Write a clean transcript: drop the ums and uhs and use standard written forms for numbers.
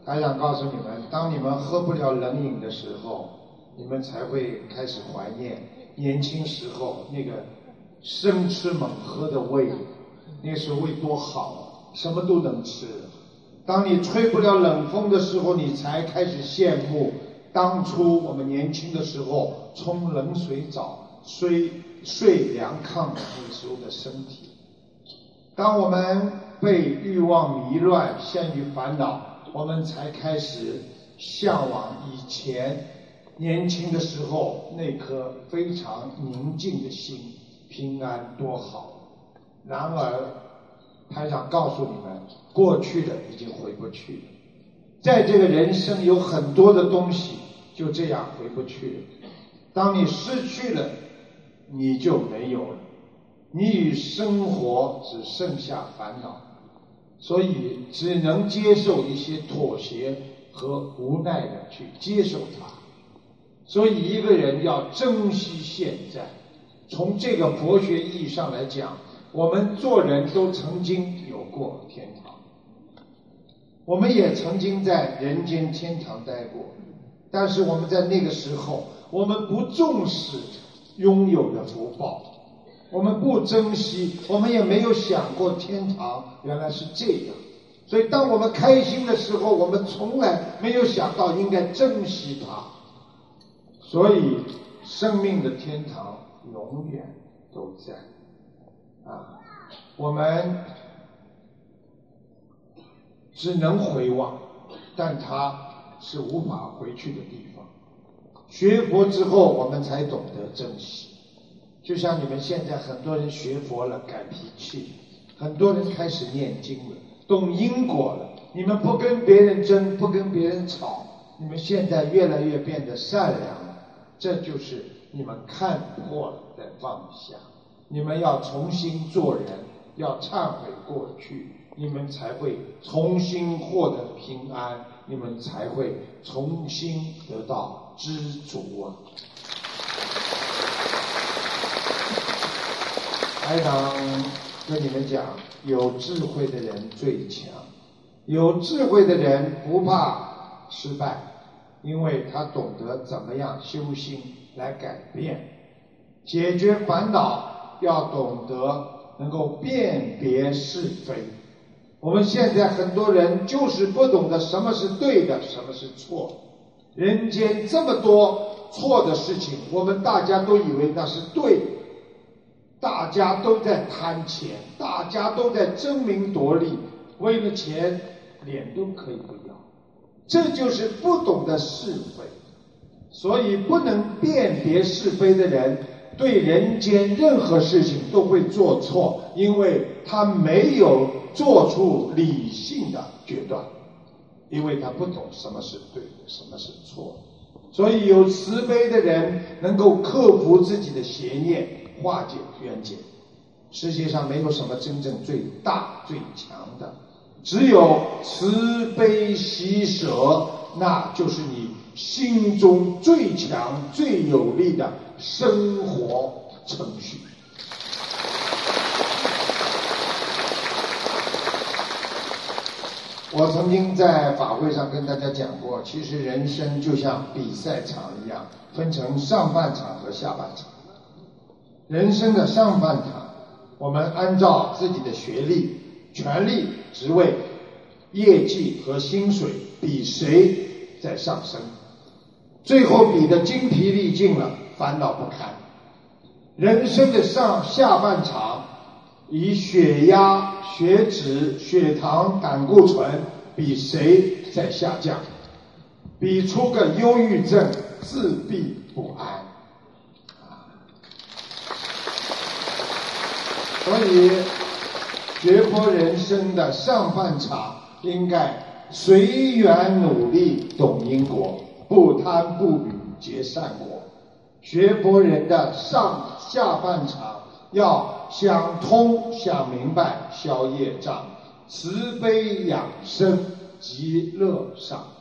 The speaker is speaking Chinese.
还想告诉你们，当你们喝不了冷饮的时候，你们才会开始怀念年轻时候那个生吃猛喝的胃，那时候胃多好，什么都能吃。当你吹不了冷风的时候，你才开始羡慕当初我们年轻的时候冲冷水澡、睡凉炕的那时候的身体。当我们被欲望迷乱、陷于烦恼，我们才开始向往以前年轻的时候那颗非常宁静的心，平安多好。然而台长告诉你们，过去的已经回不去了。在这个人生有很多的东西就这样回不去了。当你失去了，你就没有了，你与生活只剩下烦恼，所以只能接受一些妥协和无奈的去接受它。所以一个人要珍惜现在。从这个佛学意义上来讲，我们做人都曾经有过天堂，我们也曾经在人间天堂待过，但是我们在那个时候，我们不重视拥有的福报，我们不珍惜，我们也没有想过天堂原来是这样。所以当我们开心的时候，我们从来没有想到应该珍惜它。所以生命的天堂永远都在我们只能回望，但它是无法回去的地方。学佛之后，我们才懂得珍惜。就像你们现在很多人学佛了，改脾气，很多人开始念经了，懂因果了。你们不跟别人争，不跟别人吵，你们现在越来越变得善良了。这就是你们看破了再放下。你们要重新做人，要忏悔过去，你们才会重新获得平安，你们才会重新得到知足啊！台长跟你们讲，有智慧的人最强，有智慧的人不怕失败，因为他懂得怎么样修心来改变，解决烦恼要懂得能够辨别是非。我们现在很多人就是不懂得什么是对的，什么是错。人间这么多错的事情，我们大家都以为那是对的，大家都在贪钱，大家都在争名夺利，为了钱脸都可以不要，这就是不懂得是非。所以不能辨别是非的人，对人间任何事情都会做错，因为他没有做出理性的决断，因为他不懂什么是对的，什么是错的。所以有慈悲的人能够克服自己的邪念，化解冤结。世界上没有什么真正最大最强的，只有慈悲喜舍，那就是你心中最强最有力的生活程序。我曾经在法会上跟大家讲过，其实人生就像比赛场一样，分成上半场和下半场。人生的上半场，我们按照自己的学历、权力、职位、业绩和薪水比谁在上升，最后比得精疲力尽了，烦恼不堪。人生的下半场，以血压、血脂、血糖、胆固醇比谁在下降，比出个忧郁症、自闭不安。所以学佛人生的上半场应该随缘努力，懂因果，不贪不语结善果。学佛人的下半场要想通想明白，消业障，慈悲养生，极乐上。